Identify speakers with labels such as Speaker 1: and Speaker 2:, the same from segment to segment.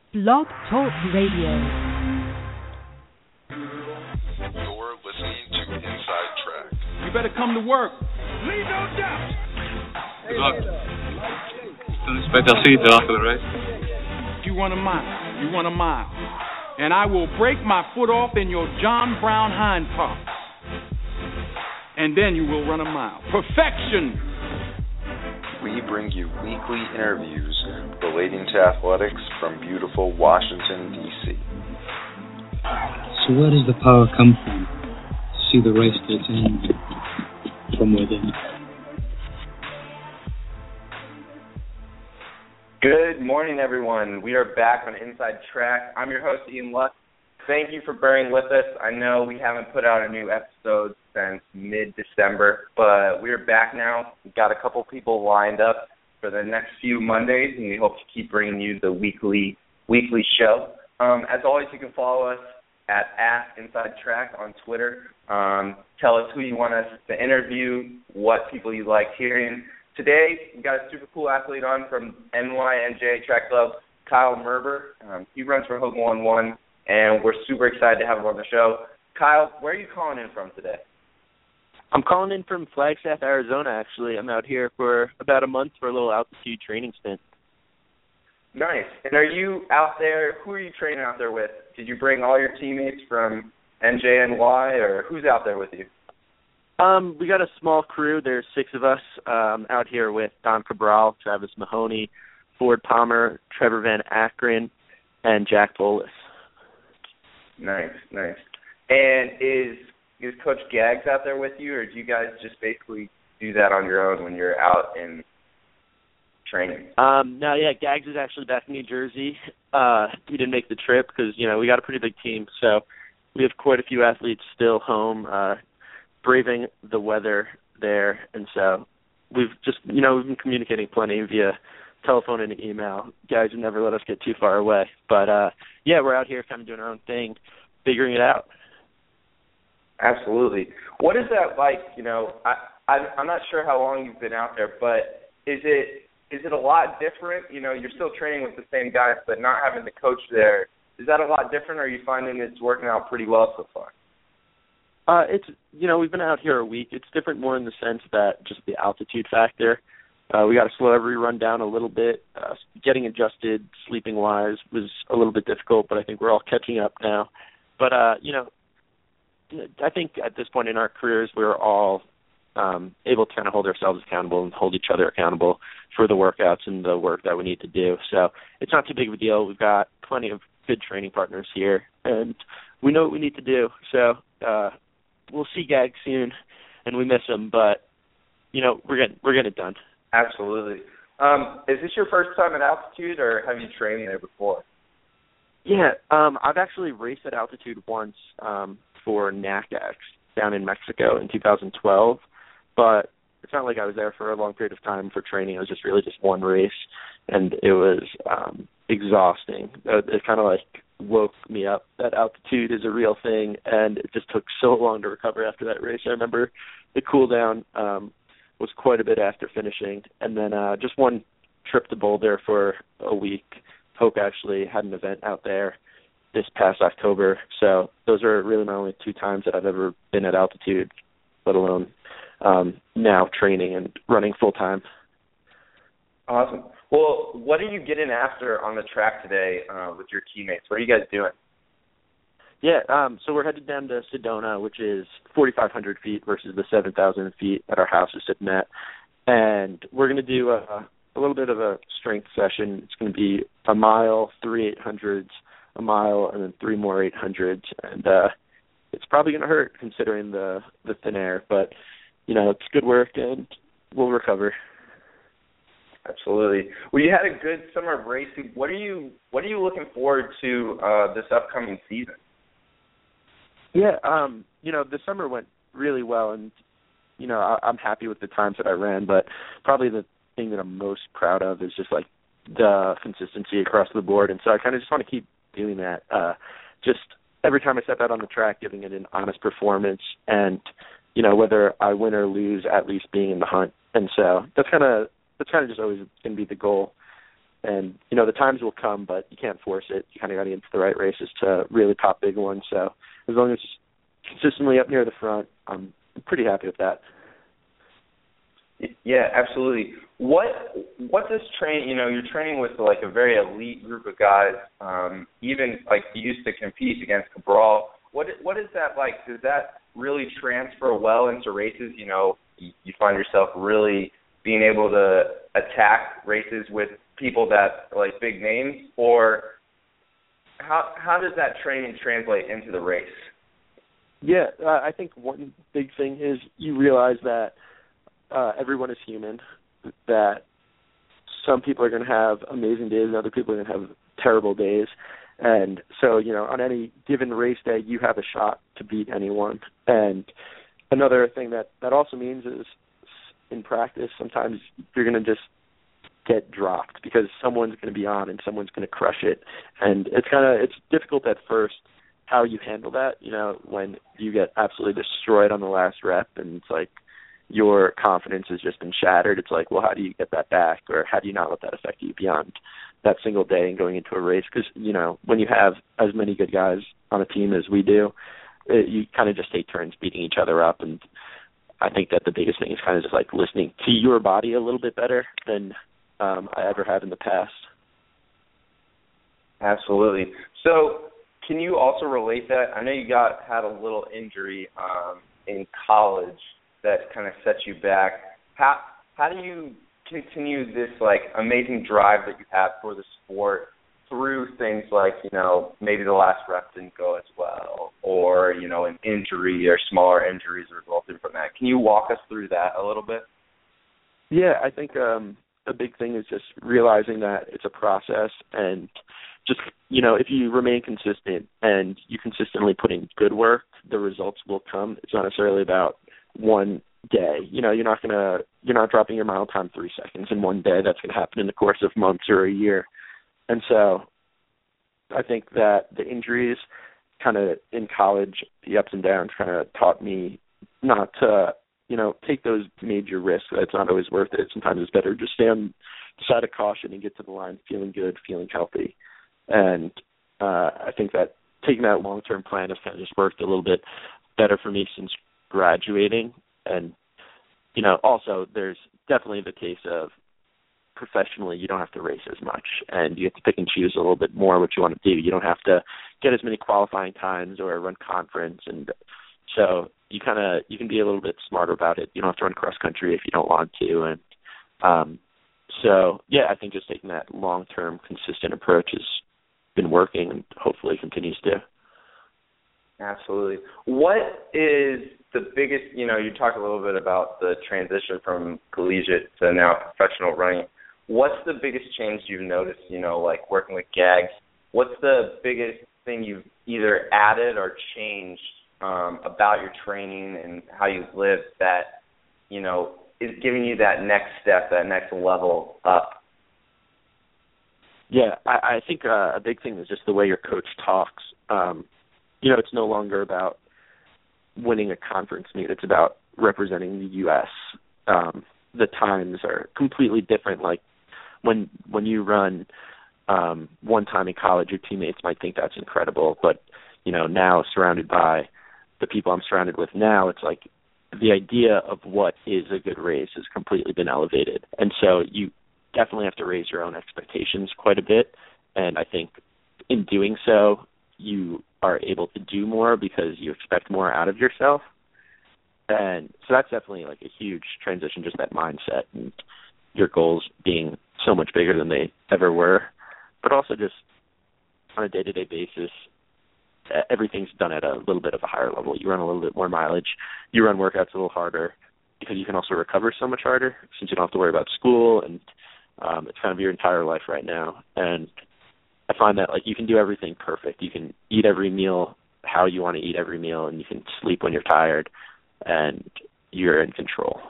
Speaker 1: Blog Talk Radio.
Speaker 2: You're listening to Inside Track.
Speaker 3: You better come to work. Leave no doubt.
Speaker 4: Good luck. Don't expect I'll see you till after the race.
Speaker 3: You run a mile. And I will break my foot off in your John Brown hind parts. And then you will run a mile. Perfection.
Speaker 2: We bring you weekly interviews relating to athletics from beautiful Washington, D.C.
Speaker 5: So where does the power come from to see the race to its end from within?
Speaker 6: Good morning, everyone. We are back on Inside Track. I'm your host, Ian Luck. Thank you for bearing with us. I know we haven't put out a new episode since mid-December, but we're back now. We've got a couple people lined up for the next few Mondays, and we hope to keep bringing you the weekly show. As always, you can follow us at Inside Track on Twitter. Tell us who you want us to interview, what people you like hearing. Today, we've got a super cool athlete on from NYNJ Track Club, Kyle Merber. He runs for Hope 1-1, and we're super excited to have him on the show. Kyle, where are you calling in from today?
Speaker 7: I'm calling in from Flagstaff, Arizona, actually. I'm out here for about a month for a little altitude training stint.
Speaker 6: Nice. And are you out there, who are you training out there with? Did you bring all your teammates from NJNY, or who's out there with you?
Speaker 7: We got a small crew. There's 6 of us out here with Don Cabral, Travis Mahoney, Ford Palmer, Trevor Van Akron, and Jack Bolus.
Speaker 6: Nice. And is Coach Gags out there with you, or do you guys just basically do that on your own when you're out in training?
Speaker 7: No, Gags is actually back in New Jersey. We didn't make the trip because, we got a pretty big team, so we have quite a few athletes still home braving the weather there, and so we've been communicating plenty via telephone and email. Guys have never let us get too far away, but we're out here kind of doing our own thing, figuring it out.
Speaker 6: Absolutely. What is that like? I'm not sure how long you've been out there, but is it a lot different? You're still training with the same guys, but not having the coach there. Is that a lot different, or are you finding it's working out pretty well so far?
Speaker 7: We've been out here a week. It's different more in the sense that just the altitude factor. We got to slow every run down a little bit. Getting adjusted sleeping-wise was a little bit difficult, but I think we're all catching up now. But, I think at this point in our careers, we're all able to kind of hold ourselves accountable and hold each other accountable for the workouts and the work that we need to do. So it's not too big of a deal. We've got plenty of good training partners here, and we know what we need to do. So we'll see Gag soon, and we miss him, but, we're getting it done.
Speaker 6: Absolutely. Is this your first time at altitude, or have you trained there before?
Speaker 7: Yeah, I've actually raced at altitude once for NACAX down in Mexico in 2012, but it's not like I was there for a long period of time for training. It was just one race, and it was exhausting. It kind of woke me up that altitude is a real thing, and it just took so long to recover after that race. I remember the cool down was quite a bit after finishing, and then just one trip to Boulder for a week. Hope actually had an event out there this past October, so those are really my only 2 times that I've ever been at altitude, let alone now training and running full-time.
Speaker 6: Awesome. Well, what are you getting after on the track today with your teammates? What are you guys doing?
Speaker 7: Yeah, so we're headed down to Sedona, which is 4,500 feet versus the 7,000 feet that our house is sitting at. And we're going to do a little bit of a strength session. It's going to be a mile, 3 800s, a mile, and then 3 more 800s. And it's probably going to hurt considering the thin air. But, it's good work, and we'll recover.
Speaker 6: Absolutely. Well, you had a good summer of racing. What are you looking forward to this upcoming season?
Speaker 7: Yeah, the summer went really well, and, I'm happy with the times that I ran, but probably the thing that I'm most proud of is just, the consistency across the board, and so I kind of just want to keep doing that. Just every time I step out on the track, giving it an honest performance, and, whether I win or lose, at least being in the hunt. And so that's kind of just always going to be the goal. And, you know, the times will come, but you can't force it. You kind of got to get into the right races to really pop big ones. So as long as it's consistently up near the front, I'm pretty happy with that.
Speaker 6: Yeah, absolutely. What does train? You know, you're training with like a very elite group of guys. Even like you used to compete against Cabral. What is that like? Does that really transfer well into races? You know, you find yourself really being able to attack races with people that are like big names, or how does that training translate into the race?
Speaker 7: Yeah, I think one big thing is you realize that everyone is human, that some people are going to have amazing days and other people are going to have terrible days. And so, you know, on any given race day, you have a shot to beat anyone. And another thing that also means is in practice, sometimes you're going to just get dropped because someone's going to be on and someone's going to crush it. And it's difficult at first how you handle that, you know, when you get absolutely destroyed on the last rep and it's like your confidence has just been shattered. It's like, well, how do you get that back, or how do you not let that affect you beyond that single day and going into a race? Because, you know, when you have as many good guys on a team as we do, you kind of just take turns beating each other up. And I think that the biggest thing is kind of just like listening to your body a little bit better than I ever have in the past.
Speaker 6: Absolutely. So can you also relate that? I know you had a little injury in college that kind of set you back. How do you continue this like amazing drive that you have for the sport through things like, you know, maybe the last rep didn't go as well, or, you know, an injury or smaller injuries resulting from that? Can you walk us through that a little bit?
Speaker 7: Yeah, I think a big thing is just realizing that it's a process, and just, you know, if you remain consistent and you consistently put in good work, the results will come. It's not necessarily about one day. You know, you're not dropping your mile time 3 seconds in one day. That's going to happen in the course of months or a year. And so I think that the injuries kind of in college, the ups and downs kind of taught me not to, you know, take those major risks. It's not always worth it. Sometimes it's better to just stay on the side of caution and get to the line feeling good, feeling healthy. And I think that taking that long-term plan has kind of just worked a little bit better for me since graduating. And, you know, also there's definitely the case of professionally you don't have to race as much, and you have to pick and choose a little bit more what you want to do. You don't have to get as many qualifying times or run conference, and so you can be a little bit smarter about it. You don't have to run cross country if you don't want to. And so yeah, I think just taking that long-term consistent approach has been working and hopefully continues to.
Speaker 6: Absolutely. What is the biggest, you know, you talked a little bit about the transition from collegiate to now professional running. What's the biggest change you've noticed, you know, like working with GAGs? What's the biggest thing you've either added or changed about your training and how you live that, you know, is giving you that next step, that next level up?
Speaker 7: Yeah, I think a big thing is just the way your coach talks. You know, it's no longer about winning a conference meet. It's about representing the U.S. The times are completely different. Like when you run one time in college, your teammates might think that's incredible. But, you know, now surrounded by the people I'm surrounded with now, it's like the idea of what is a good race has completely been elevated. And so you definitely have to raise your own expectations quite a bit. And I think in doing so, you are able to do more because you expect more out of yourself. And so that's definitely like a huge transition, just that mindset and your goals being so much bigger than they ever were. But also just on a day-to-day basis, everything's done at a little bit of a higher level. You run a little bit more mileage. You run workouts a little harder because you can also recover so much harder since you don't have to worry about school, and it's kind of your entire life right now. And I find that like you can do everything perfect. You can eat every meal how you want to eat every meal, and you can sleep when you're tired, and you're in control.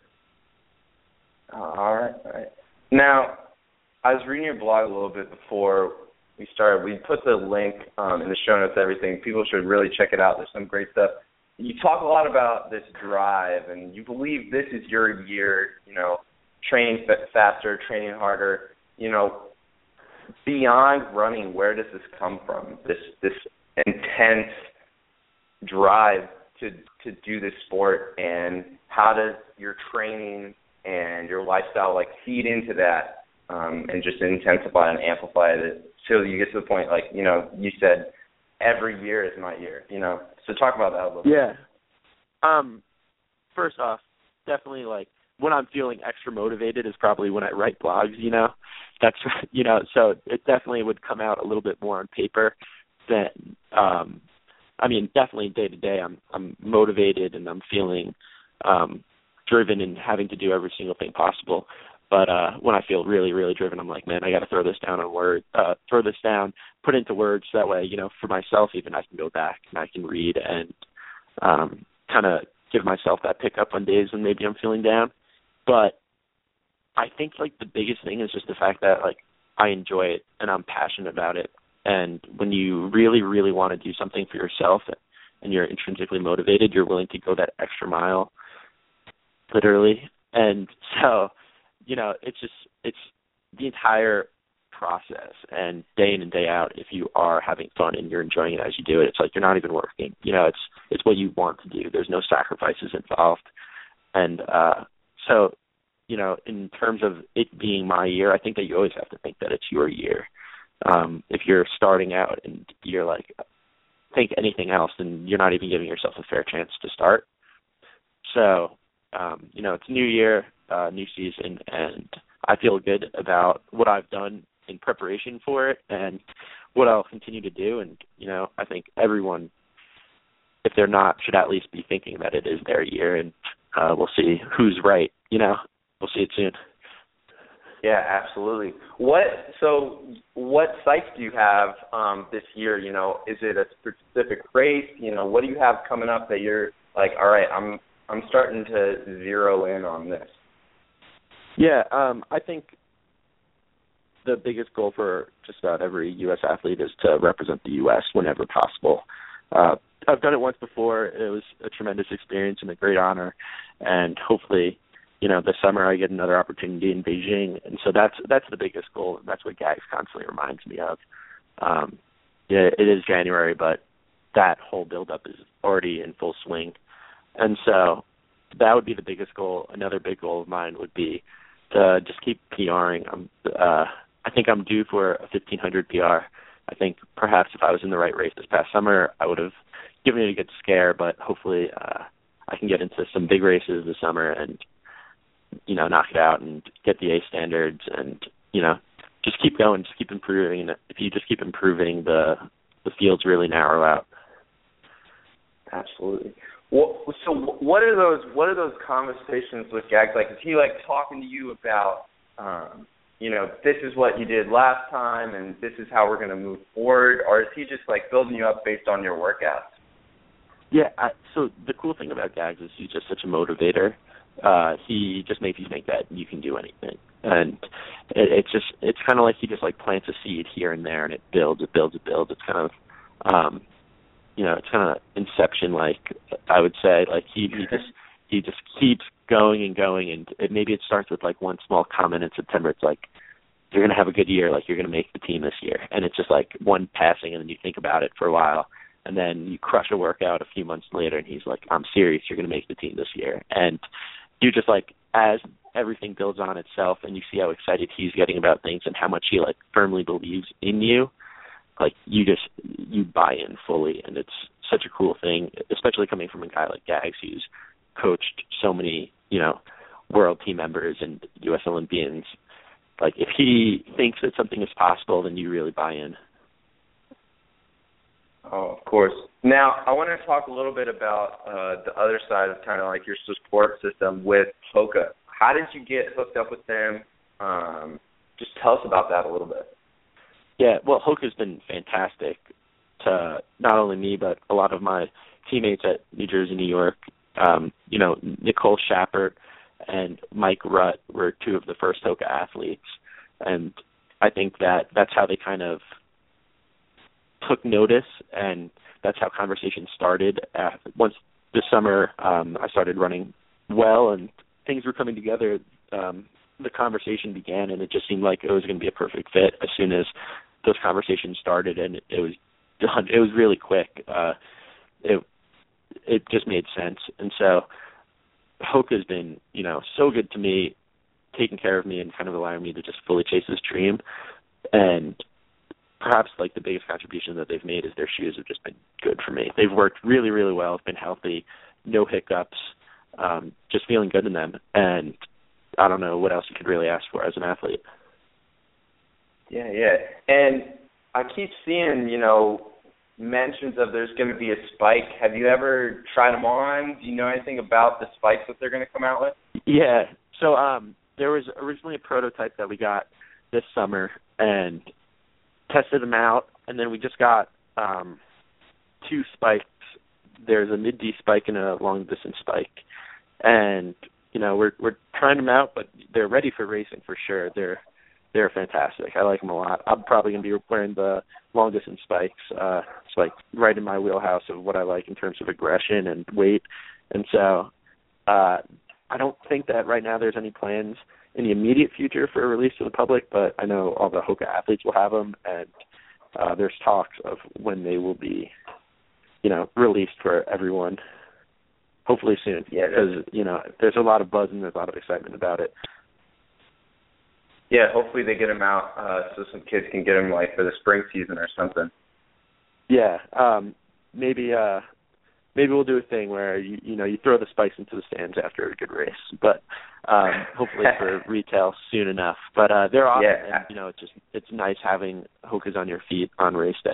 Speaker 6: All right. Now, I was reading your blog a little bit before we started. We put the link in the show notes, everything. People should really check it out. There's some great stuff. You talk a lot about this drive, and you believe this is your year, you know, training faster, training harder. You know, beyond running, where does this come from? This intense drive to do this sport, and how does your training and your lifestyle like feed into that, and just intensify and amplify it till you get to the point, like, you know, you said every year is my year, you know. So talk about that a little bit.
Speaker 7: Yeah. First off, definitely, like, when I'm feeling extra motivated is probably when I write blogs, you know. That's, you know, so it definitely would come out a little bit more on paper than, I mean, definitely day to day I'm motivated and I'm feeling driven and having to do every single thing possible. But when I feel really, really driven, I'm like, man, I got to throw this down, put into words. That way, you know, for myself, even I can go back and I can read and kind of give myself that pickup on days when maybe I'm feeling down. But I think, like, the biggest thing is just the fact that, like, I enjoy it and I'm passionate about it. And when you really, really want to do something for yourself and you're intrinsically motivated, you're willing to go that extra mile, literally. And so, you know, it's the entire process, and day in and day out, if you are having fun and you're enjoying it as you do it, it's like you're not even working. You know, it's what you want to do. There's no sacrifices involved. And so, you know, in terms of it being my year, I think that you always have to think that it's your year. If you're starting out and you're like, think anything else, then you're not even giving yourself a fair chance to start. So, you know, it's a new year, new season, and I feel good about what I've done in preparation for it and what I'll continue to do. And, you know, I think everyone, if they're not, should at least be thinking that it is their year, and we'll see who's right. You know, we'll see it soon.
Speaker 6: Yeah, absolutely. What sites do you have this year? You know, is it a specific race? You know, what do you have coming up that you're like, all right, I'm starting to zero in on this?
Speaker 7: Yeah, I think the biggest goal for just about every U.S. athlete is to represent the U.S. whenever possible. I've done it once before. It was a tremendous experience and a great honor, and hopefully, you know, this summer I get another opportunity in Beijing, and so that's the biggest goal, and that's what GAGS constantly reminds me of. Yeah, it is January, but that whole build-up is already in full swing, and so that would be the biggest goal. Another big goal of mine would be to just keep PRing. I think I'm due for a 1,500 PR. I think perhaps if I was in the right race this past summer, I would have given it a good scare, but hopefully I can get into some big races this summer and, you know, knock it out and get the A standards and, you know, just keep going, just keep improving. And if you just keep improving, the fields really narrow out.
Speaker 6: Absolutely. Well, so what are those conversations with GAGS like? Is he like talking to you about, you know, this is what you did last time and this is how we're going to move forward, or is he just like building you up based on your workouts?
Speaker 7: Yeah. So the cool thing about GAGS is he's just such a motivator. He just makes you think that you can do anything, and it's kind of like he just like plants a seed here and there, and it builds. It's kind of, you know, it's kind of Inception, like I would say. Like he just keeps going and going, and maybe it starts with like one small comment in September. It's like, you're gonna have a good year, like you're gonna make the team this year, and it's just like one passing, and then you think about it for a while, and then you crush a workout a few months later, and he's like, I'm serious, you're gonna make the team this year, and you just like, as everything builds on itself, and you see how excited he's getting about things and how much he like firmly believes in you, like you buy in fully, and it's such a cool thing, especially coming from a guy like GAGS who's coached so many, you know, world team members and U.S. Olympians. Like, if he thinks that something is possible, then you really buy in.
Speaker 6: Oh, of course. Now, I want to talk a little bit about the other side of kind of like your support system with Hoka. How did you get hooked up with them? Just tell us about that a little bit.
Speaker 7: Yeah, well, Hoka's been fantastic to not only me, but a lot of my teammates at New Jersey, New York. You know, Nicole Schappert and Mike Rutt were two of the first Hoka athletes, and I think that's how they kind of took notice, and that's how conversation started. Once this summer, I started running well, and things were coming together. the conversation began, and it just seemed like it was going to be a perfect fit as soon as those conversations started, and it was done. It was really quick. It just made sense, and so Hoka's been, so good to me, taking care of me and kind of allowing me to just fully chase this dream. And perhaps like the biggest contribution that they've made is their shoes have just been good for me. They've worked really, really well. It's been healthy, no hiccups, just feeling good in them. And I don't know what else you could really ask for as an athlete.
Speaker 6: Yeah. And I keep seeing, mentions of there's going to be a spike. Have you ever tried them on? Do you know anything about the spikes that they're going to come out with?
Speaker 7: Yeah. So there was originally a prototype that we got this summer and tested them out, and then we just got 2 spikes. There's a mid-D spike and a long-distance spike. And, we're trying them out, but they're ready for racing for sure. They're fantastic. I like them a lot. I'm probably going to be wearing the long-distance spikes. It's like right in my wheelhouse of what I like in terms of aggression and weight. And so I don't think that right now there's any plans in the immediate future for a release to the public, but I know all the Hoka athletes will have them, and there's talks of when they will be, released for everyone, hopefully soon. Yeah, because, there's a lot of buzz and there's a lot of excitement about it.
Speaker 6: Yeah, hopefully they get them out so some kids can get them like for the spring season or something.
Speaker 7: Yeah, maybe we'll do a thing where you throw the spikes into the stands after a good race, but hopefully for retail soon enough. But they're awesome, and it's nice having Hokas on your feet on race day.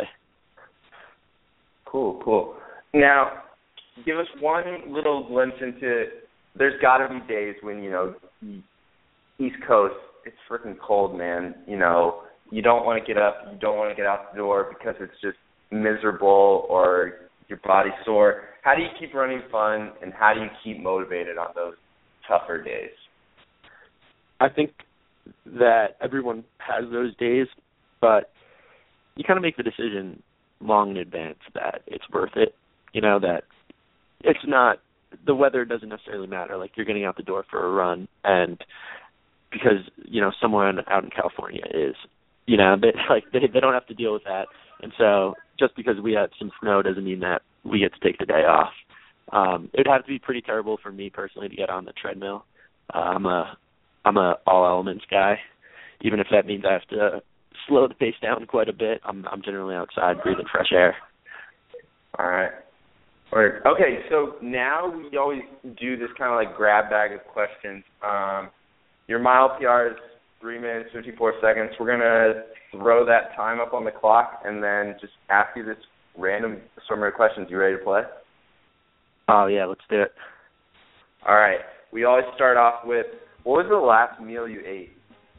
Speaker 6: Cool. Now, give us one little glimpse into. There's got to be days when East Coast. It's freaking cold, man. You don't want to get up. You don't want to get out the door because it's just miserable or your body's sore. How do you keep running fun, and how do you keep motivated on those tougher days?
Speaker 7: I think that everyone has those days, but you kind of make the decision long in advance that it's worth it. That it's not, the weather doesn't necessarily matter. Like, you're getting out the door for a run, and because, someone out in California is, they don't have to deal with that. And so just because we had some snow doesn't mean that we get to take the day off. It would have to be pretty terrible for me personally to get on the treadmill. I'm a all elements guy, even if that means I have to slow the pace down quite a bit. I'm generally outside breathing fresh air.
Speaker 6: All right. Okay, so now we always do this kind of like grab bag of questions. Your mile PR is 3 minutes, 54 seconds. We're going to throw that time up on the clock and then just ask you this random summary of questions. You ready to play?
Speaker 7: Oh, yeah, let's do it.
Speaker 6: All right. We always start off with, what was the last meal you ate?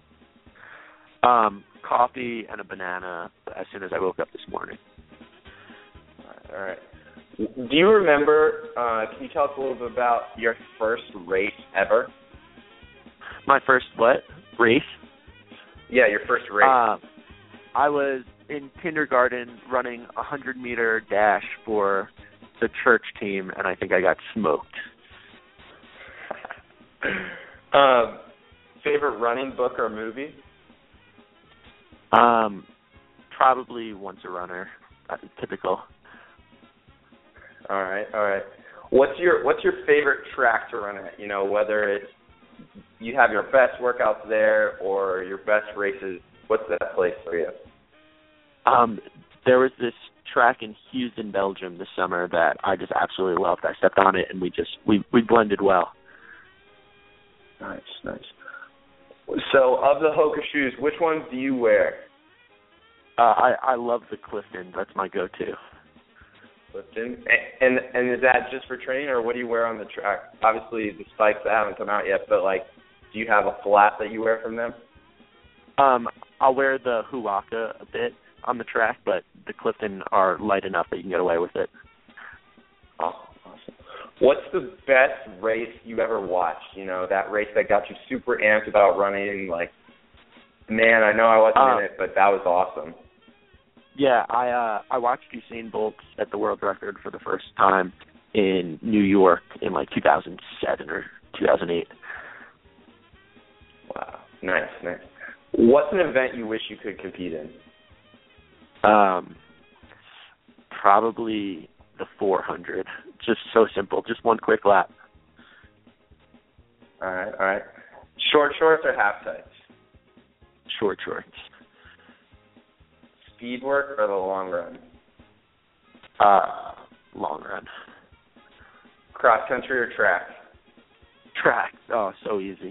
Speaker 7: Coffee and a banana as soon as I woke up this morning.
Speaker 6: All right. Do you remember, can you tell us a little bit about your first race ever?
Speaker 7: My first what? Race?
Speaker 6: Yeah, your first race.
Speaker 7: I was in kindergarten running a 100-meter dash for the church team, and I think I got smoked.
Speaker 6: Favorite running book or movie?
Speaker 7: Probably Once a Runner. Typical.
Speaker 6: All right. What's your favorite track to run at? Whether it's you have your best workouts there or your best races, what's that place for you?
Speaker 7: There was this track in Houston, Belgium this summer that I just absolutely loved. I stepped on it and we blended well.
Speaker 6: Nice. So of the Hoka shoes, which ones do you wear?
Speaker 7: I love the Clifton. That's my go-to.
Speaker 6: Clifton? And is that just for training, or what do you wear on the track? Obviously, the spikes that haven't come out yet, but, do you have a flat that you wear from them?
Speaker 7: I'll wear the Huaka a bit on the track, but the Clifton are light enough that you can get away with it.
Speaker 6: Oh, awesome. What's the best race you ever watched? That race that got you super amped about running, man, I know I wasn't in it, but that was awesome.
Speaker 7: Yeah, I watched Usain Bolt set the world record for the first time in New York in 2007 or 2008.
Speaker 6: Wow. Nice. What's an event you wish you could compete in?
Speaker 7: Probably the 400. Just so simple. Just one quick lap.
Speaker 6: All right. Short shorts or half tights?
Speaker 7: Short shorts.
Speaker 6: Speed work or the long run?
Speaker 7: Long run.
Speaker 6: Cross country or track?
Speaker 7: Track. Oh, so easy.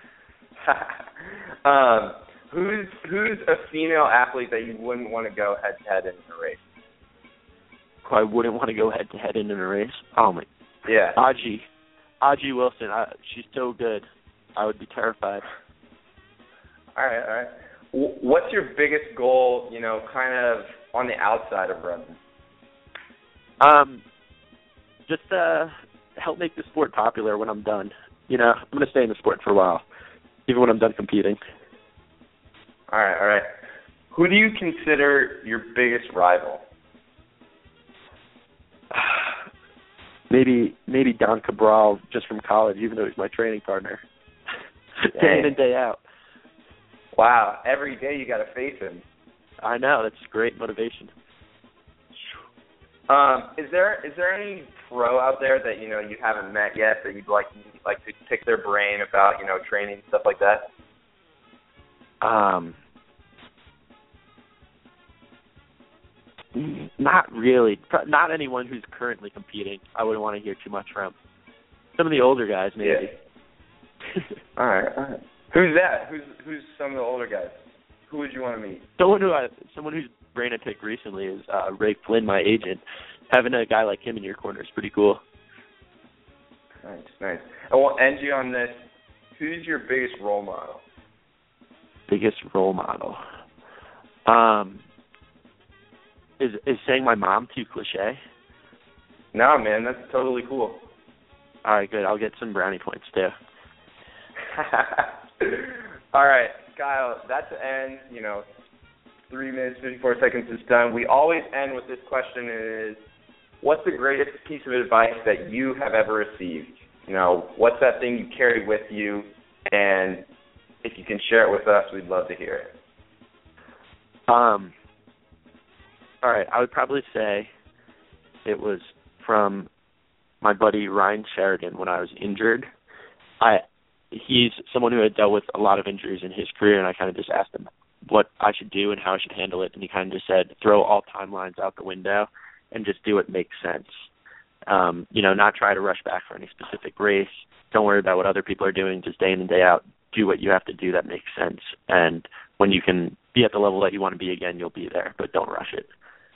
Speaker 6: Who's a female athlete that you wouldn't want to go head to head in a race?
Speaker 7: Who I wouldn't want to go head to head in a race? Oh my.
Speaker 6: Yeah.
Speaker 7: Audrey Wilson. She's so good. I would be terrified.
Speaker 6: All right. What's your biggest goal, kind of on the outside of running?
Speaker 7: Just help make the sport popular when I'm done. I'm going to stay in the sport for a while, even when I'm done competing.
Speaker 6: All right. Who do you consider your biggest rival?
Speaker 7: Maybe Don Cabral, just from college, even though he's my training partner. Day in and day out.
Speaker 6: Wow, every day you got to face him.
Speaker 7: I know, that's great motivation.
Speaker 6: Is there any pro out there that you haven't met yet that you'd like to pick their brain about training and stuff like that?
Speaker 7: Not really. Not anyone who's currently competing. I wouldn't want to hear too much from. Some of the older guys, maybe.
Speaker 6: Yeah. All right. Who's that? Who's some of the older guys? Who would you want to meet?
Speaker 7: Someone whose brain I picked recently is Ray Flynn, my agent. Having a guy like him in your corner is pretty cool.
Speaker 6: Nice. And we'll end you on this. Who's your biggest role model?
Speaker 7: Biggest role model. Is saying my mom too cliche?
Speaker 6: No, man, that's totally cool.
Speaker 7: All right, good. I'll get some brownie points too.
Speaker 6: All right, Kyle, that's the end. 3 minutes, 54 seconds is done. We always end with this question is, what's the greatest piece of advice that you have ever received? What's that thing you carry with you? And if you can share it with us, we'd love to hear it.
Speaker 7: All right, I would probably say it was from my buddy Ryan Sheridan when I was injured. He's someone who had dealt with a lot of injuries in his career, and I kind of just asked him what I should do and how I should handle it, and he kind of just said, throw all timelines out the window and just do what makes sense. Not try to rush back for any specific race. Don't worry about what other people are doing, just day in and day out. Do what you have to do that makes sense, and when you can be at the level that you want to be again, you'll be there, but don't rush it.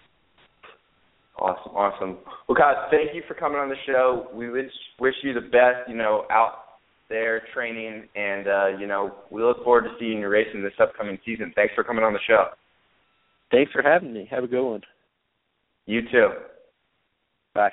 Speaker 6: Awesome. Well, guys, thank you for coming on the show. We wish you the best, out there training, and, we look forward to seeing you racing this upcoming season. Thanks for coming on the show.
Speaker 7: Thanks for having me. Have a good one.
Speaker 6: You too.
Speaker 7: Bye.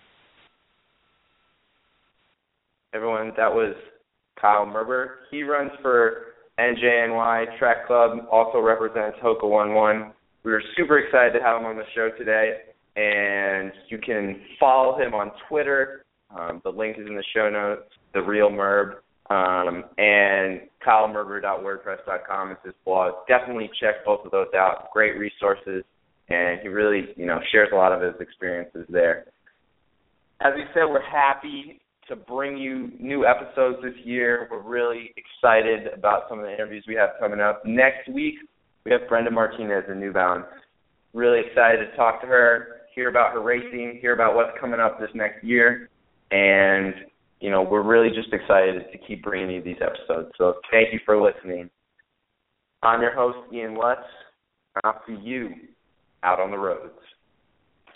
Speaker 6: Everyone, that was Kyle Merber. He runs for NJNY Track Club, also represents Hoka 11. We were super excited to have him on the show today, and you can follow him on Twitter. The link is in the show notes, The Real Merb, and kylemerber.wordpress.com is his blog. Definitely check both of those out. Great resources, and he really, shares a lot of his experiences there. As we said, we're happy to bring you new episodes this year. We're really excited about some of the interviews we have coming up. Next week, we have Brenda Martinez in New Balance. Really excited to talk to her, hear about her racing, hear about what's coming up this next year. And, we're really just excited to keep bringing you these episodes. So thank you for listening. I'm your host, Ian Lutz. I'll see you out on the roads.